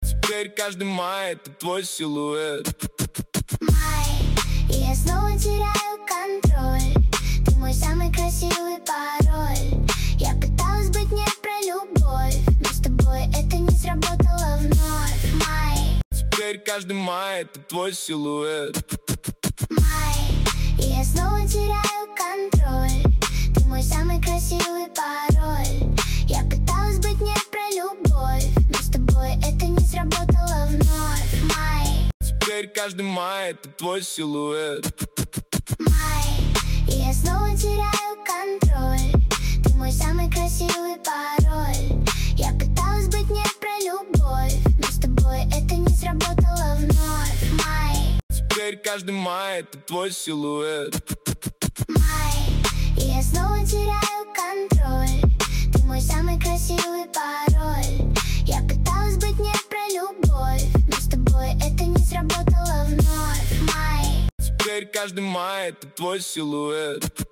Теперь каждый май — это твой силуэт. Май, и я снова теряю контроль. Ты мой самый красивый пароль. Я пыталась быть не про любовь, но с тобой это не сработало вновь. Май, Теперь каждый май — это твой силуэт. май, и я снова теряю контроль. Ты мой самый красивый пароль. Я пыталась быть не про любовь, но с тобой это не сработало вновь. Май, Теперь каждый май — это твой силуэт. май, и я снова теряю контроль. Ты мой самый красивый пароль. Я пыталась быть не про любовь, но с тобой это не сработало вновь. Май, Теперь каждый май — это твой силуэт. май, и я снова теряю контроль. Ты мой самый красивый пароль. Я пыталась быть не про любовь, но с тобой это не сработало вновь. Май, Теперь каждый май — это твой силуэт.